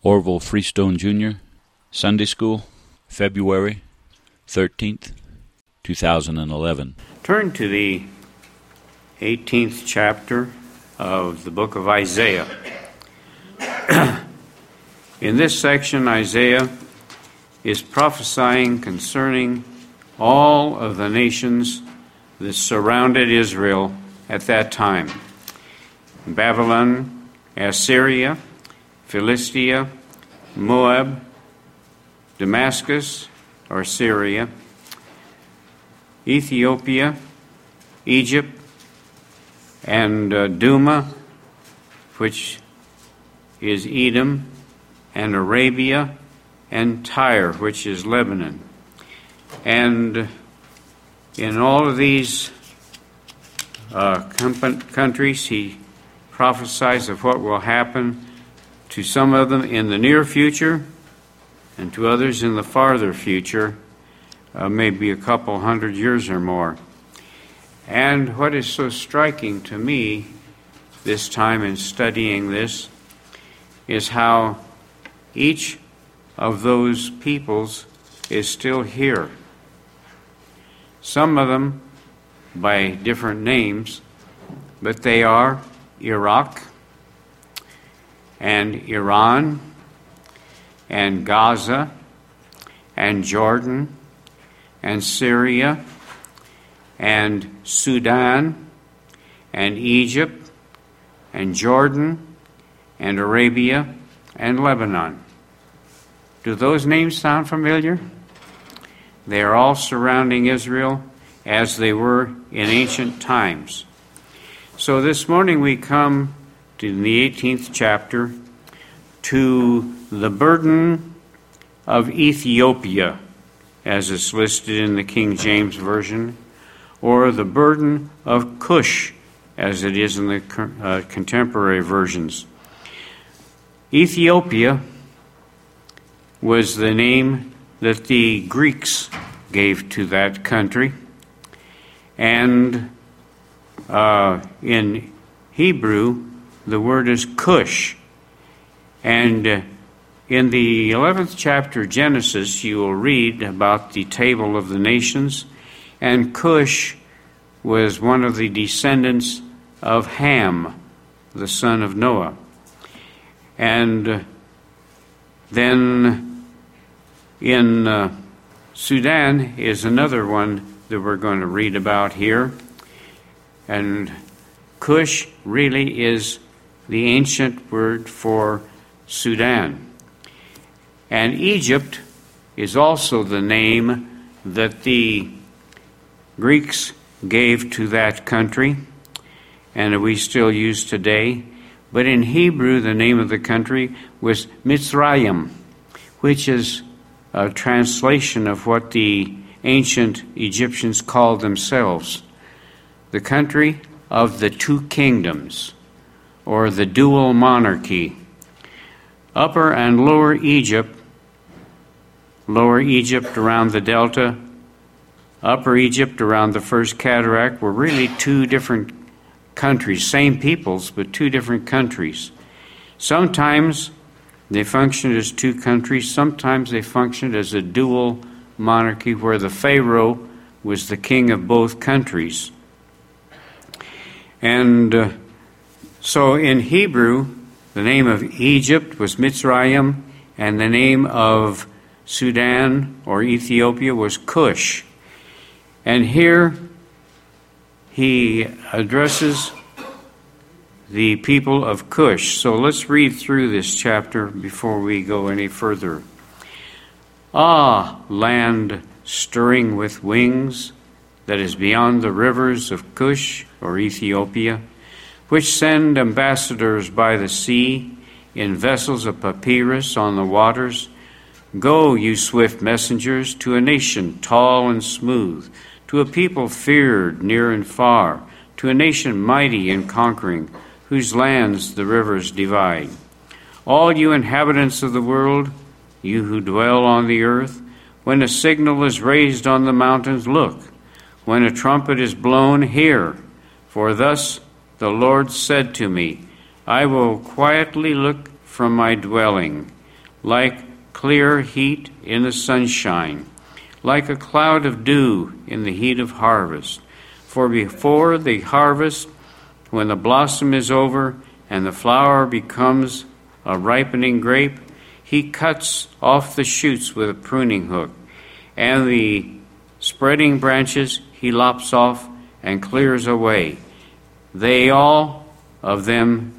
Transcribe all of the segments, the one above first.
Orville Freestone Jr., Sunday School, February 13th, 2011. Turn to the 18th chapter of the book of Isaiah. In this section, Isaiah is prophesying concerning all of the nations that surrounded Israel at that time: Babylon, Assyria, Philistia, Moab, Damascus or Syria, Ethiopia, Egypt, and Duma, which is Edom, and Arabia, and Tyre, which is Lebanon. And in all of these countries, he prophesies of what will happen to some of them in the near future and to others in the farther future, maybe a couple hundred years or more. And what is so striking to me this time in studying this is how each of those peoples is still here. Some of them by different names, but they are Iraq and Iran and Gaza and Jordan and Syria and Sudan and Egypt and Jordan and Arabia and Lebanon. Do those names sound familiar? They are all surrounding Israel as they were in ancient times. So this morning we come to the 18th chapter to the burden of Ethiopia, as it's listed in the King James Version, or the burden of Cush, as it is in the contemporary versions. Ethiopia was the name that the Greeks gave to that country, and in Hebrew the word is Cush. And in the 11th chapter of Genesis, you will read about the table of the nations, and Cush was one of the descendants of Ham, the son of Noah. And then in Sudan is another one that we're going to read about here. And Cush really is the ancient word for Sudan. And Egypt is also the name that the Greeks gave to that country, and we still use today. But in Hebrew, the name of the country was Mitzrayim, which is a translation of what the ancient Egyptians called themselves, the country of the two kingdoms, or the dual monarchy. Upper and Lower Egypt around the Delta, Upper Egypt around the First Cataract were really two different countries, same peoples, but two different countries. Sometimes they functioned as two countries, sometimes they functioned as a dual monarchy where the Pharaoh was the king of both countries. And so in Hebrew, the name of Egypt was Mitzrayim, and the name of Sudan or Ethiopia was Cush. And here he addresses the people of Cush. So let's read through this chapter before we go any further. Ah, land stirring with wings, that is beyond the rivers of Cush or Ethiopia, which send ambassadors by the sea in vessels of papyrus on the waters. Go, you swift messengers, to a nation tall and smooth, to a people feared near and far, to a nation mighty and conquering, whose lands the rivers divide. All you inhabitants of the world, you who dwell on the earth, when a signal is raised on the mountains, look. When a trumpet is blown, hear. For thus the Lord said to me, I will quietly look from my dwelling. like clear heat in the sunshine, like a cloud of dew in the heat of harvest. For before the harvest, when the blossom is over and the flower becomes a ripening grape, he cuts off the shoots with a pruning hook, and the spreading branches he lops off and clears away. They shall all of them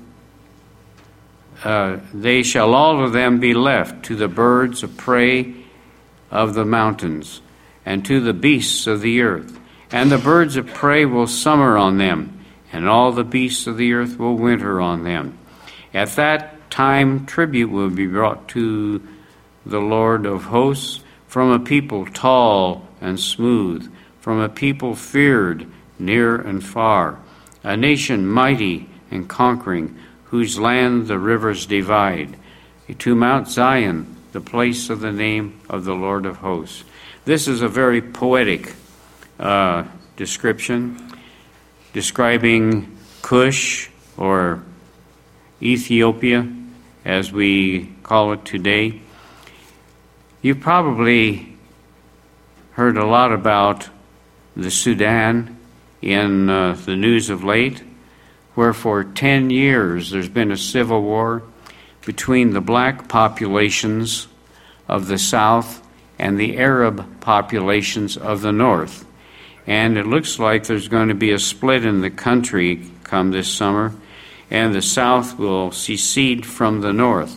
be left to the birds of prey of the mountains, and to the beasts of the earth. And the birds of prey will summer on them, and all the beasts of the earth will winter on them. At that time tribute will be brought to the Lord of hosts from a people tall and smooth, from a people feared near and far, a nation mighty and conquering, whose land the rivers divide, to Mount Zion, the place of the name of the Lord of hosts. This is a very poetic description, describing Cush, or Ethiopia, as we call it today. You've probably heard a lot about the Sudan in the news of late, where for 10 years there's been a civil war between the black populations of the south and the Arab populations of the north. And it looks like there's going to be a split in the country come this summer, and the south will secede from the north.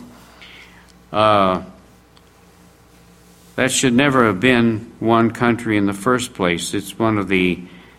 That should never have been one country in the first place. It's one of the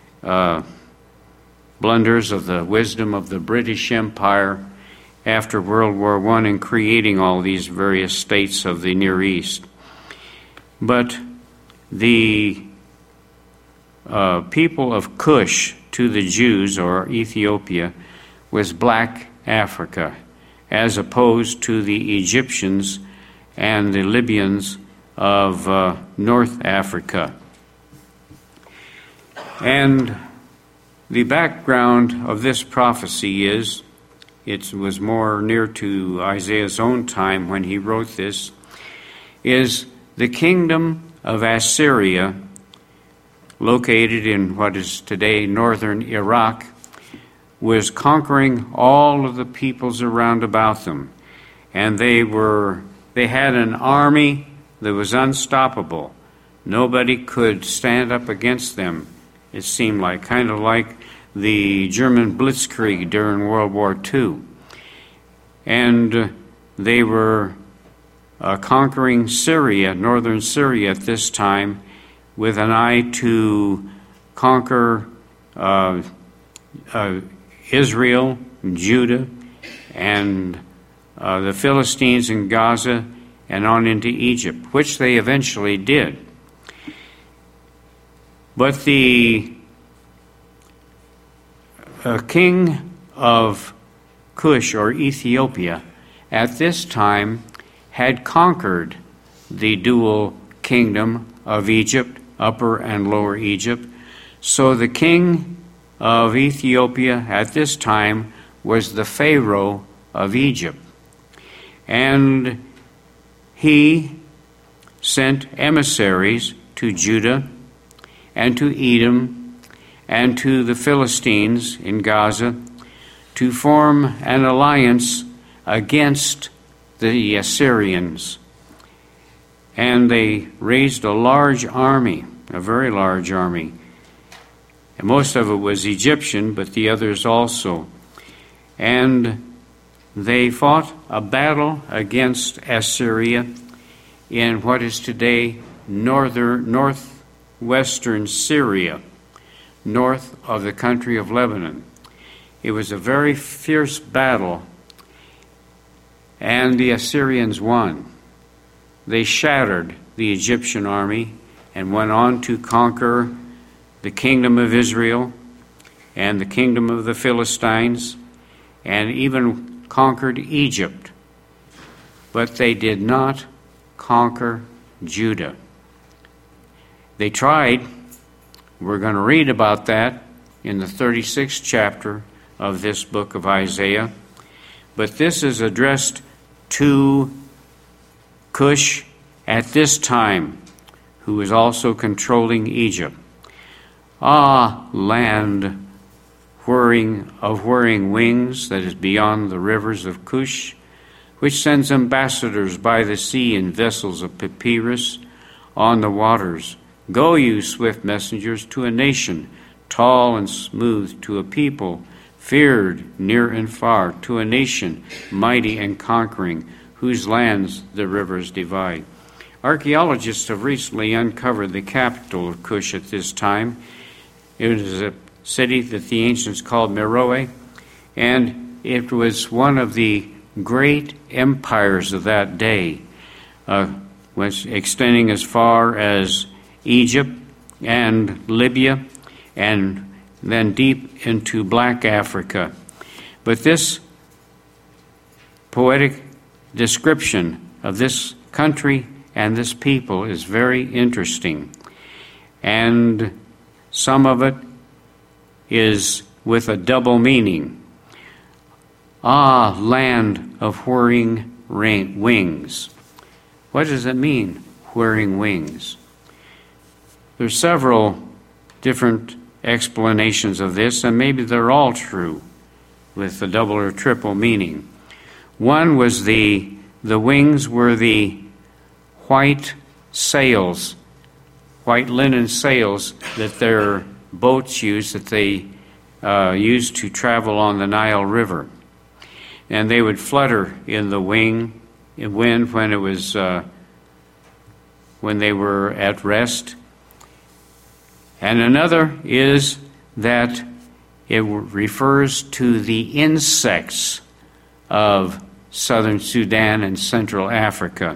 blunders of the wisdom of the British Empire after World War I in creating all these various states of the Near East. But the people of Cush to the Jews, or Ethiopia, was black Africa, as opposed to the Egyptians and the Libyans of North Africa. And the background of this prophecy is, it was more near to Isaiah's own time when he wrote this, is the kingdom of Assyria, located in what is today northern Iraq, was conquering all of the peoples around about them. And they had an army that was unstoppable. Nobody could stand up against them, it seemed like, kind of like the German Blitzkrieg during World War II. And they were conquering Syria, northern Syria at this time, with an eye to conquer Israel, Judah, and the Philistines in Gaza, and on into Egypt, which they eventually did. But the king of Cush, or Ethiopia, at this time had conquered the dual kingdom of Egypt, Upper and Lower Egypt. So the king of Ethiopia at this time was the Pharaoh of Egypt. And he sent emissaries to Judah and to Edom and to the Philistines in Gaza to form an alliance against the Assyrians. And they raised a large army, a very large army. And most of it was Egyptian, but the others also. And they fought a battle against Assyria in what is today northwestern Syria, north of the country of Lebanon. It was a very fierce battle, and the Assyrians won. They shattered the Egyptian army and went on to conquer the kingdom of Israel and the kingdom of the Philistines, and even conquered Egypt. But they did not conquer Judah. They tried. We're going to read about that in the 36th chapter of this book of Isaiah. But this is addressed to Cush at this time, who was also controlling Egypt. Ah, land whirring wings that is beyond the rivers of Cush, which sends ambassadors by the sea in vessels of papyrus on the waters. Go, you swift messengers, to a nation tall and smooth, to a people feared near and far, to a nation mighty and conquering, whose lands the rivers divide. Archaeologists have recently uncovered the capital of Cush at this time. It is a city that the ancients called Meroe, and it was one of the great empires of that day, was extending as far as Egypt and Libya, and then deep into Black Africa. But this poetic description of this country and this people is very interesting, and some of it is with a double meaning. Ah, land of whirring wings. What does it mean, whirring wings? There's several different explanations of this, and maybe they're all true with the double or triple meaning. One was the wings were the white sails, white linen sails that their boats used, that they used to travel on the Nile River. And they would flutter in the wind when it was when they were at rest. And another is that it refers to the insects of southern Sudan and Central Africa,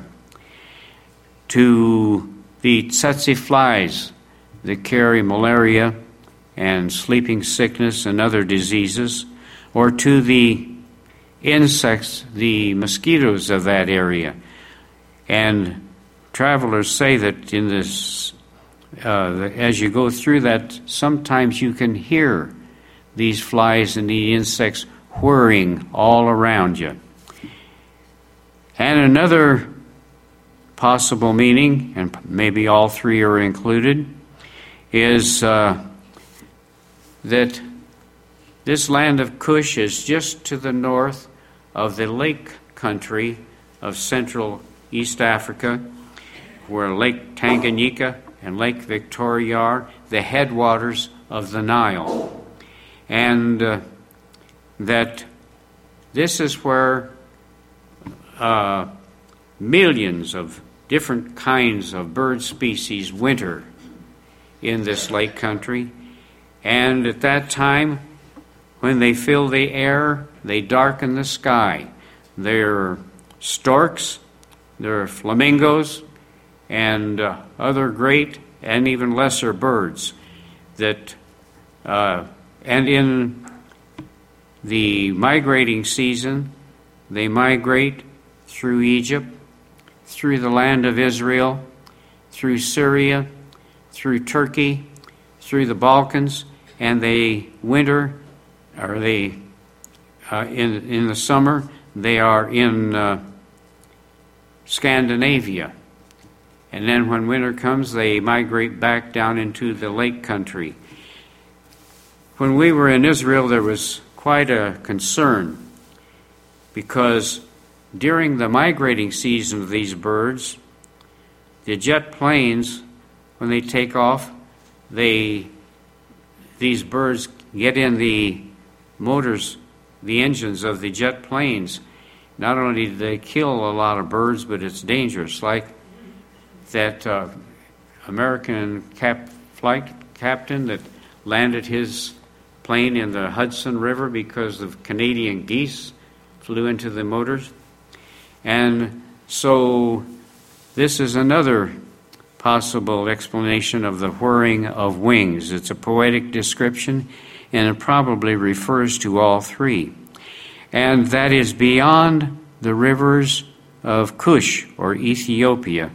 to the tsetse flies that carry malaria and sleeping sickness and other diseases, or to the insects, the mosquitoes of that area. And travelers say that in this, as you go through that, sometimes you can hear these flies and the insects whirring all around you. And another possible meaning, and maybe all three are included, is that this land of Cush is just to the north of the lake country of Central East Africa, where Lake Tanganyika and Lake Victoria are, the headwaters of the Nile. And that this is where millions of different kinds of bird species winter in this lake country. And at that time, when they fill the air, they darken the sky. There are storks, there are flamingos, and other great and even lesser birds that, and in the migrating season, they migrate through Egypt, through the land of Israel, through Syria, through Turkey, through the Balkans, and they winter, or they in the summer they are in Scandinavia, and then when winter comes they migrate back down into the lake country. When we were in Israel, there was quite a concern, because during the migrating season of these birds, the jet planes, when they take off, these birds get in the motors, the engines of the jet planes. Not only do they kill a lot of birds, but it's dangerous. Like that American flight captain that landed his plane in the Hudson River because of Canadian geese flew into the motors. And so this is another possible explanation of the whirring of wings. It's a poetic description, and it probably refers to all three. And that is beyond the rivers of Cush, or Ethiopia.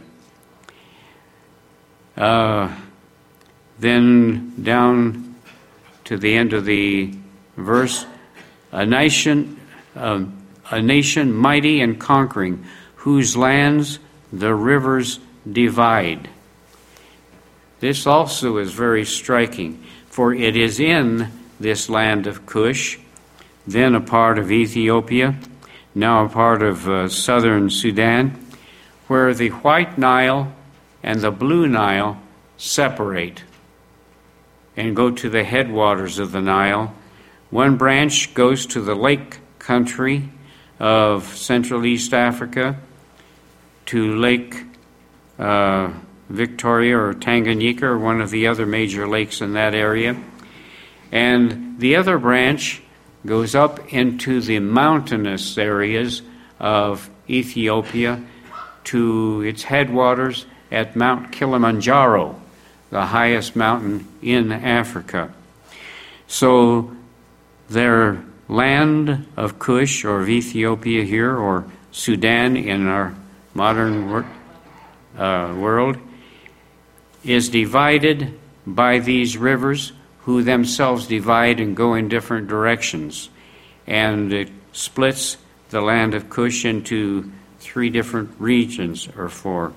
Then down to the end of the verse, a nation mighty and conquering, whose lands the rivers divide. This also is very striking, for it is in this land of Cush, then a part of Ethiopia, now a part of southern Sudan, where the White Nile and the Blue Nile separate and go to the headwaters of the Nile. One branch goes to the lake country of Central East Africa, to Lake Victoria or Tanganyika, or one of the other major lakes in that area. And the other branch goes up into the mountainous areas of Ethiopia to its headwaters at Mount Kilimanjaro, the highest mountain in Africa. So their land of Cush, or of Ethiopia here, or Sudan in our modern world, is divided by these rivers, who themselves divide and go in different directions. And it splits the land of Cush into 3 different regions, or 4.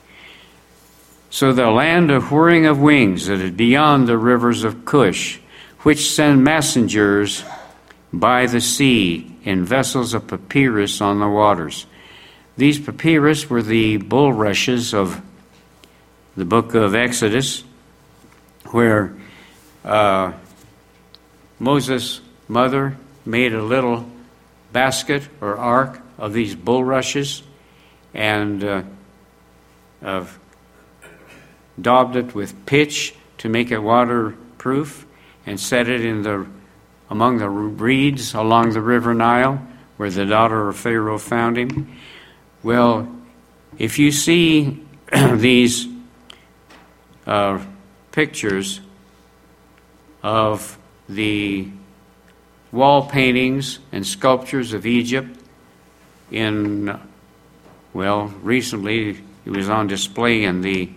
So the land of whirring of wings that is beyond the rivers of Cush, which send messengers by the sea in vessels of papyrus on the waters. These papyrus were the bulrushes of the book of Exodus, where Moses' mother made a little basket or ark of these bulrushes and daubed it with pitch to make it waterproof, and set it among the reeds along the river Nile, where the daughter of Pharaoh found him. Well, if you see these pictures of the wall paintings and sculptures of Egypt recently it was on display in the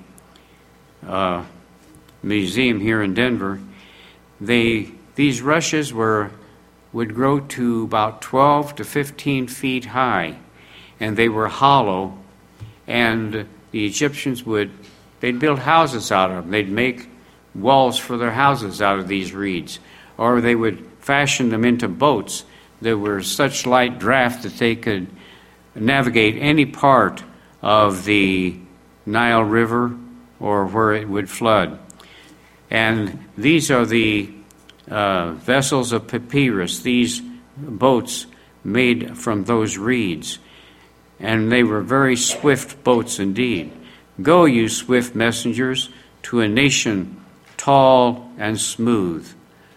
museum here in Denver. These rushes would grow to about 12 to 15 feet high, and they were hollow, and the Egyptians they'd build houses out of them. They'd make walls for their houses out of these reeds, or they would fashion them into boats that were such light draft that they could navigate any part of the Nile River or where it would flood. And these are the vessels of papyrus, these boats made from those reeds. And they were very swift boats indeed. Go, you swift messengers, to a nation tall and smooth,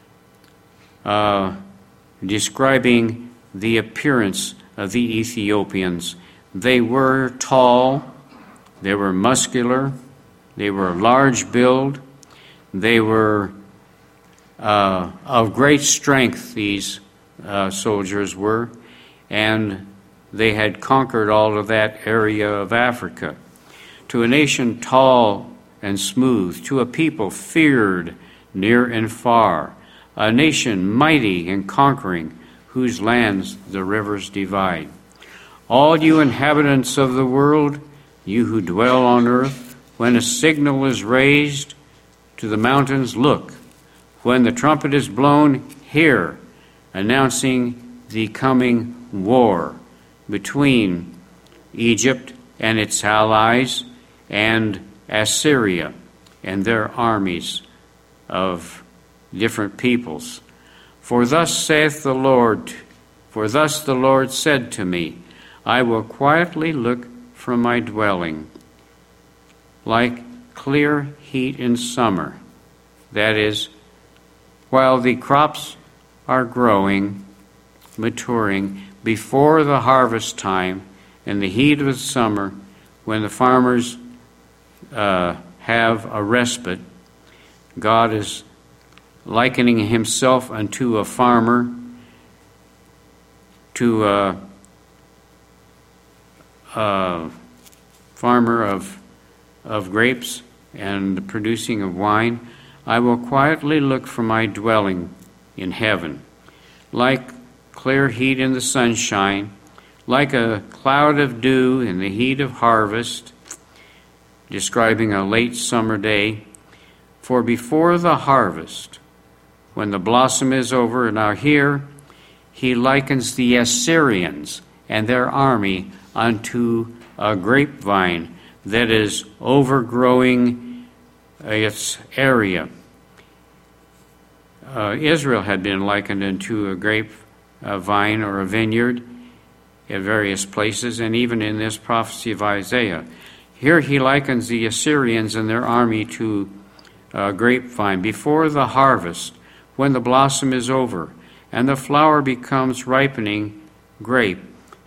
describing the appearance of the Ethiopians. They were tall, they were muscular, they were large build, they were of great strength, these soldiers were, and they had conquered all of that area of Africa. To a nation tall and smooth, to a people feared near and far, a nation mighty and conquering, whose lands the rivers divide. All you inhabitants of the world, you who dwell on earth, when a signal is raised to the mountains, look. When the trumpet is blown, hear, announcing the coming war between Egypt and its allies and Assyria and their armies of different peoples. For thus the Lord said to me, I will quietly look from my dwelling, like clear heat in summer, that is, while the crops are growing, maturing, before the harvest time and the heat of the summer, when the farmers have a respite. God is likening himself unto a farmer, to a farmer of grapes and the producing of wine. I will quietly look for my dwelling in heaven, like clear heat in the sunshine, like a cloud of dew in the heat of harvest, describing a late summer day. For before the harvest, when the blossom is over, now here he likens the Assyrians and their army unto a grapevine that is overgrowing its area. Israel had been likened unto a grapevine or a vineyard at various places, and even in this prophecy of Isaiah. Here he likens the Assyrians and their army to a grapevine before the harvest, when the blossom is over and the flower becomes ripening grape.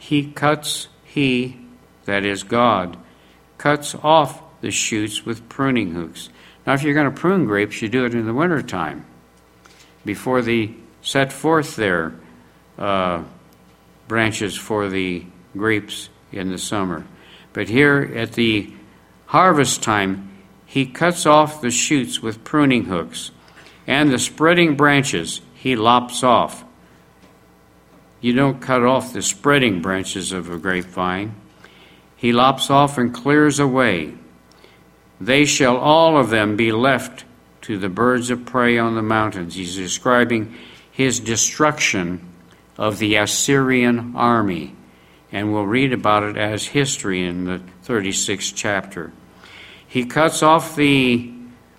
That is God, cuts off the shoots with pruning hooks. Now, if you're going to prune grapes, you do it in the wintertime, before they set forth their branches for the grapes in the summer. But here at the harvest time, he cuts off the shoots with pruning hooks, and the spreading branches he lops off. You don't cut off the spreading branches of a grapevine. He lops off and clears away. They shall all of them be left to the birds of prey on the mountains. He's describing his destruction of the Assyrian army, and we'll read about it as history in the 36th chapter. He cuts off the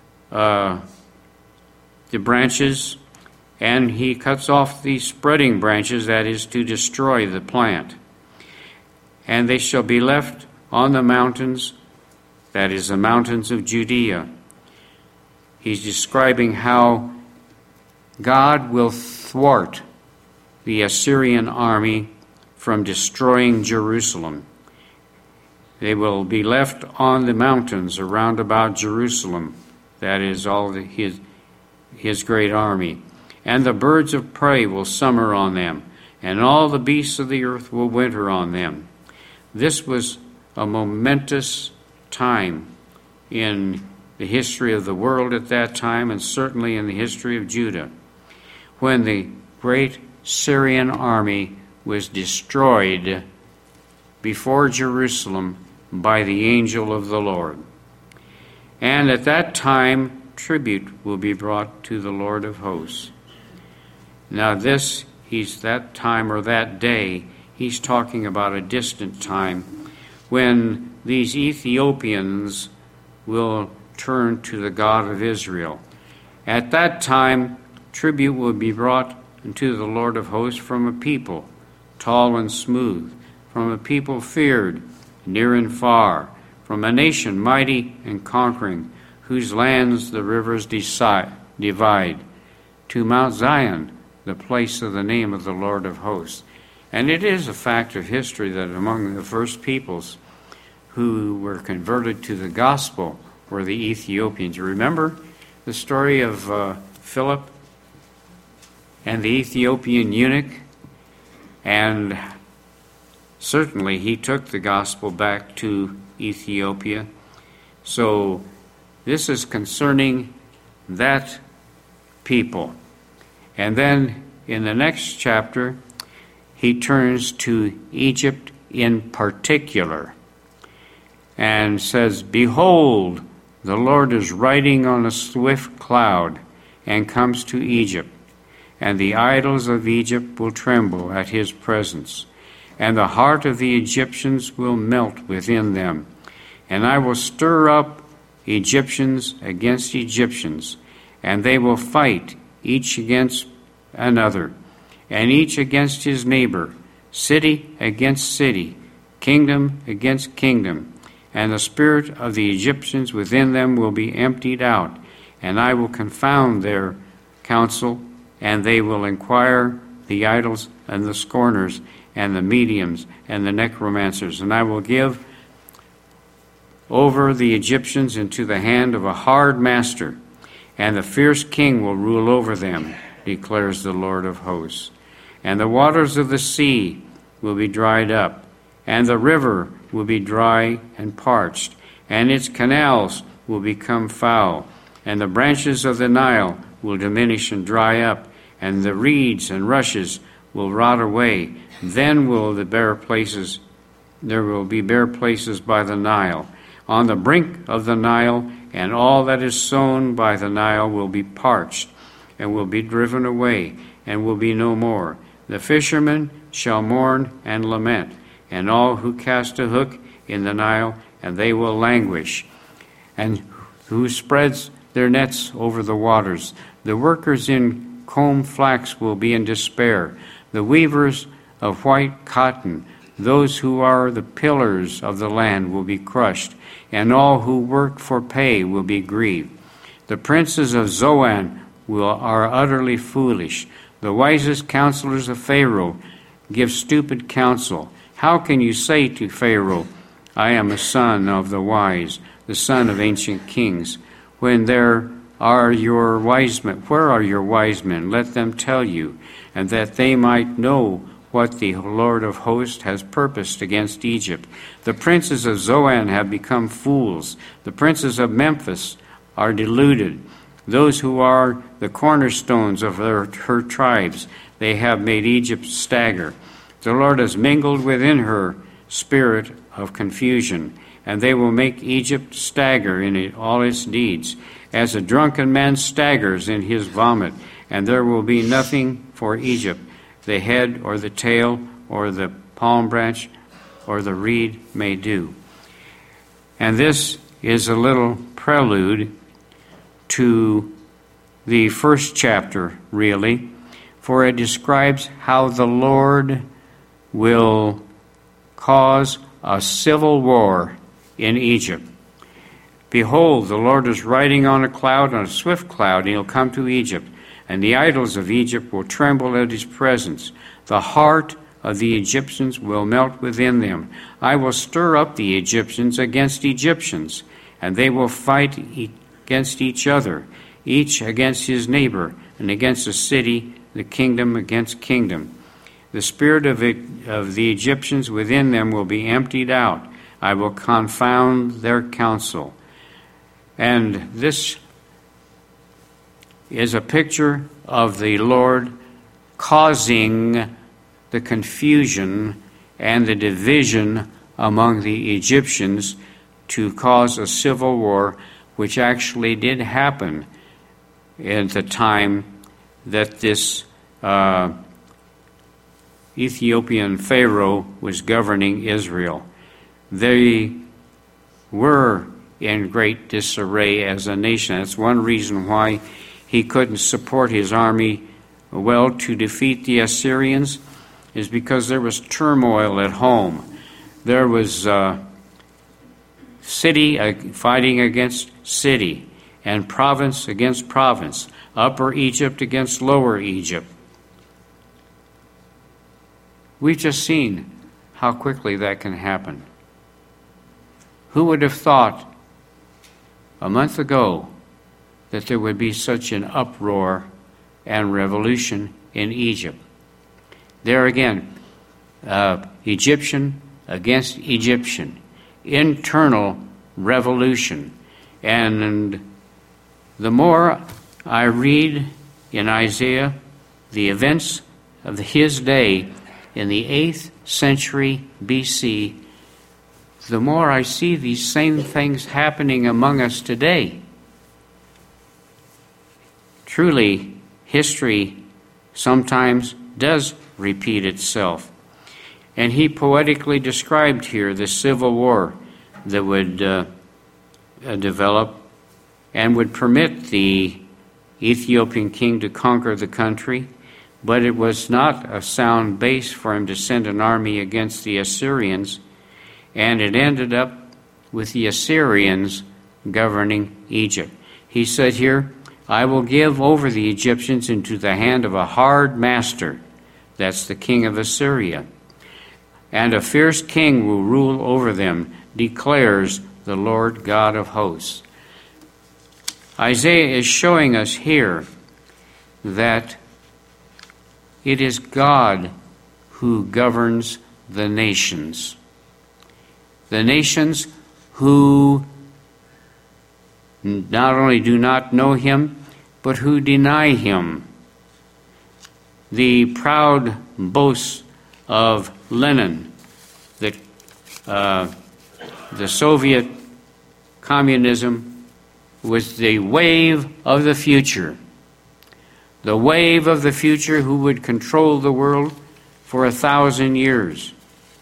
branches, and he cuts off the spreading branches, that is, to destroy the plant. And they shall be left on the mountains, that is, the mountains of Judea. He's describing how God will thwart the Assyrian army from destroying Jerusalem. They will be left on the mountains around about Jerusalem. That is all his great army. And the birds of prey will summer on them, and all the beasts of the earth will winter on them. This was a momentous time in the history of the world at that time, and certainly in the history of Judah, when the great Syrian army was destroyed before Jerusalem by the angel of the Lord. And at that time, tribute will be brought to the Lord of hosts. Now he's that time or that day, he's talking about a distant time when these Ethiopians will turn to the God of Israel. At that time, tribute will be brought unto the Lord of hosts from a people, tall and smooth, from a people feared, near and far, from a nation mighty and conquering, whose lands the rivers divide, to Mount Zion, the place of the name of the Lord of hosts. And it is a fact of history that among the first peoples who were converted to the gospel were the Ethiopians. You remember the story of Philip and the Ethiopian eunuch? And certainly he took the gospel back to Ethiopia. So this is concerning that people. And then in the next chapter, he turns to Egypt in particular and says, "Behold, the Lord is riding on a swift cloud and comes to Egypt, and the idols of Egypt will tremble at his presence, and the heart of the Egyptians will melt within them. And I will stir up Egyptians against Egyptians, and they will fight each against another, and each against his neighbor, city against city, kingdom against kingdom. And the spirit of the Egyptians within them will be emptied out, and I will confound their counsel, and they will inquire the idols and the scorners and the mediums and the necromancers. And I will give over the Egyptians into the hand of a hard master, and the fierce king will rule over them, declares the Lord of hosts. And the waters of the sea will be dried up, and the river will be dry and parched, and its canals will become foul, and the branches of the Nile will diminish and dry up, and the reeds and rushes will rot away, Then will there will be bare places by the Nile, on the brink of the Nile, and all that is sown by the Nile will be parched, and will be driven away, and will be no more. The fishermen shall mourn and lament, and all who cast a hook in the Nile, and they will languish, and who spreads their nets over the waters. The workers in comb flax will be in despair, the weavers of white cotton, those who are the pillars of the land will be crushed, and all who work for pay will be grieved. The princes of Zoan are utterly foolish. The wisest counselors of Pharaoh give stupid counsel. How can you say to Pharaoh, I am a son of the wise, the son of ancient kings, when there are your wise men? Where are your wise men? Let them tell you, and that they might know what the Lord of hosts has purposed against Egypt. The princes of Zoan have become fools. The princes of Memphis are deluded. Those who are the cornerstones of her tribes, they have made Egypt stagger. The Lord has mingled within her spirit of confusion, and they will make Egypt stagger in all its deeds, as a drunken man staggers in his vomit, and there will be nothing for Egypt, the head or the tail or the palm branch or the reed may do. And this is a little prelude to the first chapter, really, for it describes how the Lord will cause a civil war in Egypt. Behold, the Lord is riding on a cloud, on a swift cloud, and he'll come to Egypt, and the idols of Egypt will tremble at his presence. The heart of the Egyptians will melt within them. I will stir up the Egyptians against Egyptians, and they will fight against each other, each against his neighbor, and against a city, the kingdom against kingdom. The spirit of the Egyptians within them will be emptied out. I will confound their counsel. And this is a picture of the Lord causing the confusion and the division among the Egyptians to cause a civil war, which actually did happen at the time that this Ethiopian Pharaoh was governing Israel. They were in great disarray as a nation. That's one reason why he couldn't support his army well to defeat the Assyrians, is because there was turmoil at home. There was city fighting against city, and province against province, Upper Egypt against Lower Egypt. We've just seen how quickly that can happen. Who would have thought a month ago that there would be such an uproar and revolution in Egypt? There again, Egyptian against Egyptian, internal revolution. And the more I read in Isaiah the events of his day in the 8th century BC, the more I see these same things happening among us today. Truly, history sometimes does repeat itself. And he poetically described here the civil war that would develop and would permit the Ethiopian king to conquer the country, but it was not a sound base for him to send an army against the Assyrians, and it ended up with the Assyrians governing Egypt. He said here, I will give over the Egyptians into the hand of a hard master, that's the king of Assyria, and a fierce king will rule over them, declares the Lord God of hosts. Isaiah is showing us here that it is God who governs the nations. The nations who not only do not know him, but who deny him. The proud boasts of Lenin, that the Soviet communism was the wave of the future. The wave of the future who would control the world for 1,000 years.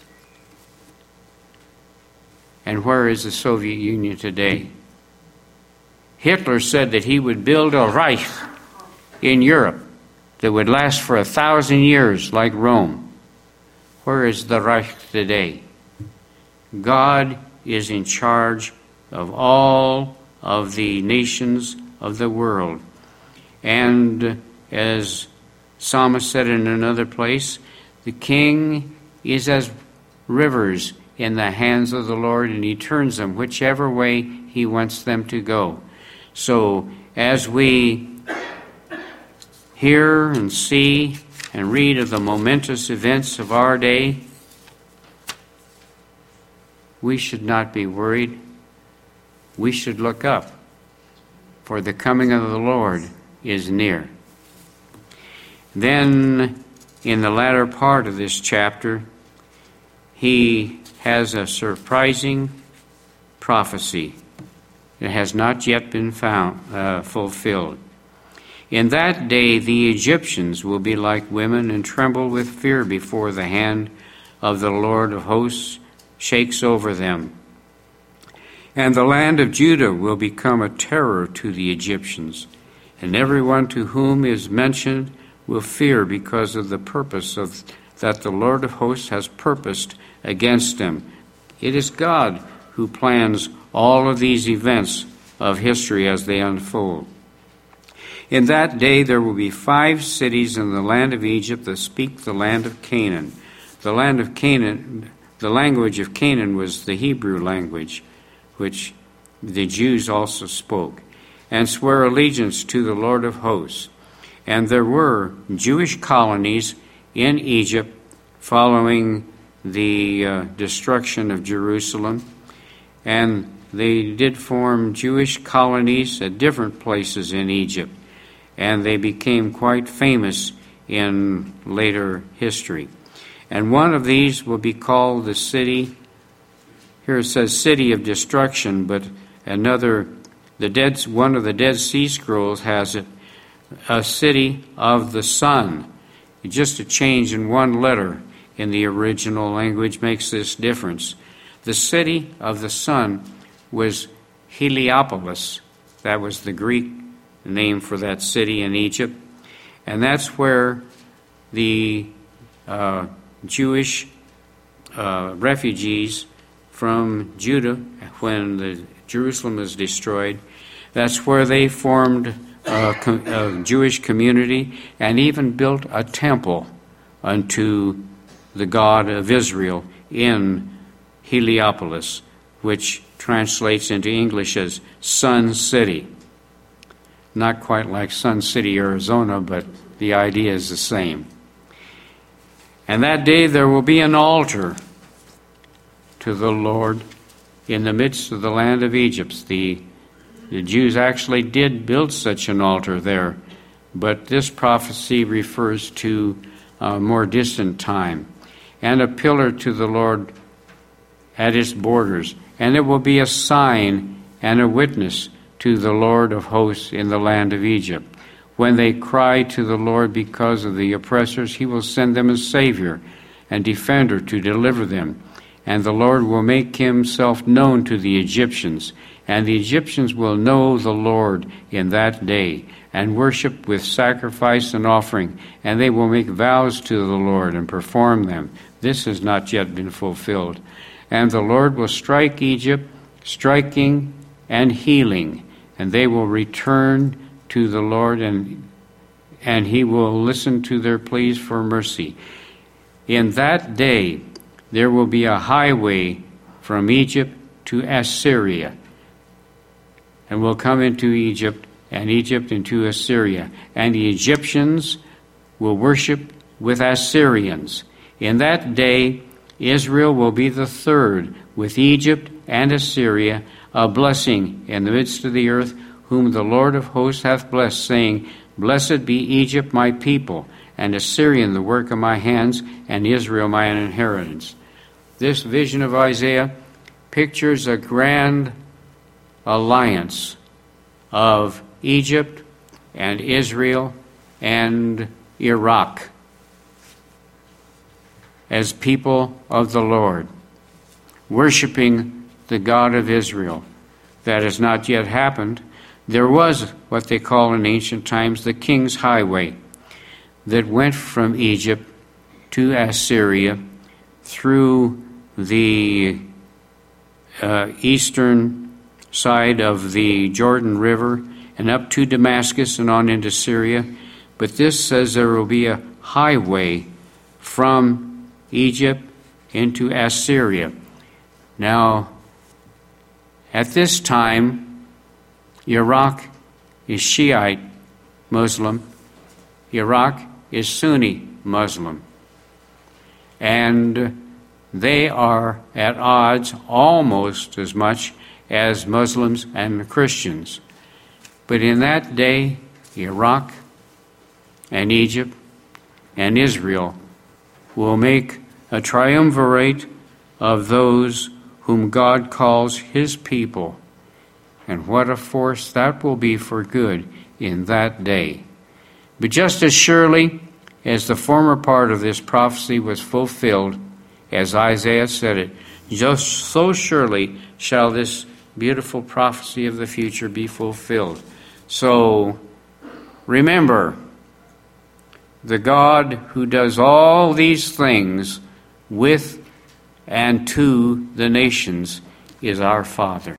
And where is the Soviet Union today? Hitler said that he would build a Reich in Europe that would last for 1,000 years like Rome. Where is the Reich today? God is in charge of all of the nations of the world. And as Psalmist said in another place, the king is as rivers in the hands of the Lord, and he turns them whichever way he wants them to go. So as we hear and see and read of the momentous events of our day, we should not be worried. We should look up, for the coming of the Lord is near. Then, in the latter part of this chapter, he has a surprising prophecy that has not yet been fulfilled. In that day the Egyptians will be like women and tremble with fear before the hand of the Lord of hosts shakes over them. And the land of Judah will become a terror to the Egyptians, and everyone to whom is mentioned will fear because of the purpose that the Lord of hosts has purposed against them. It is God who plans all of these events of history as they unfold. In that day there will be 5 cities in the land of Egypt that speak the land of Canaan. The land of Canaan, the language of Canaan was the Hebrew language, which the Jews also spoke, and swear allegiance to the Lord of hosts. And there were Jewish colonies in Egypt following the destruction of Jerusalem, and they did form Jewish colonies at different places in Egypt, and they became quite famous in later history. And one of these will be called the city, here it says city of destruction, but another, one of the Dead Sea Scrolls has it, a city of the sun. Just a change in one letter in the original language makes this difference. The city of the sun was Heliopolis. That was the Greek name for that city in Egypt. And that's where the Jewish refugees from Judah, when Jerusalem was destroyed, that's where they formed a Jewish community and even built a temple unto the God of Israel in Heliopolis, which translates into English as Sun City. Not quite like Sun City, Arizona, but the idea is the same. And that day there will be an altar to the Lord in the midst of the land of Egypt. The Jews actually did build such an altar there, but this prophecy refers to a more distant time. And a pillar to the Lord at its borders, and it will be a sign and a witness to the Lord of hosts in the land of Egypt. When they cry to the Lord because of the oppressors, he will send them a Savior and defender to deliver them. And the Lord will make himself known to the Egyptians, and the Egyptians will know the Lord in that day, and worship with sacrifice and offering, and they will make vows to the Lord and perform them. This has not yet been fulfilled. And the Lord will strike Egypt, striking and healing, and they will return to the Lord, and he will listen to their pleas for mercy. In that day there will be a highway from Egypt to Assyria, and will come into Egypt, and Egypt into Assyria, and the Egyptians will worship with Assyrians. In that day Israel will be the third, with Egypt and Assyria, a blessing in the midst of the earth, whom the Lord of hosts hath blessed, saying, Blessed be Egypt, my people, and Assyrian the work of my hands, and Israel my inheritance. This vision of Isaiah pictures a grand alliance of Egypt and Israel and Iraq as people of the Lord, worshiping the God of Israel. That has not yet happened. There was what they call in ancient times the King's Highway that went from Egypt to Assyria through the eastern side of the Jordan River and up to Damascus and on into Syria. But this says there will be a highway from Egypt into Assyria. Now, at this time, Iraq is Shiite Muslim. Iraq is Sunni Muslim. And they are at odds almost as much as Muslims and Christians. But in that day, Iraq and Egypt and Israel will make a triumvirate of those whom God calls his people. And what a force that will be for good in that day. But just as surely as the former part of this prophecy was fulfilled, as Isaiah said it, just so surely shall this beautiful prophecy of the future be fulfilled. So remember, the God who does all these things with and to the nations is our Father.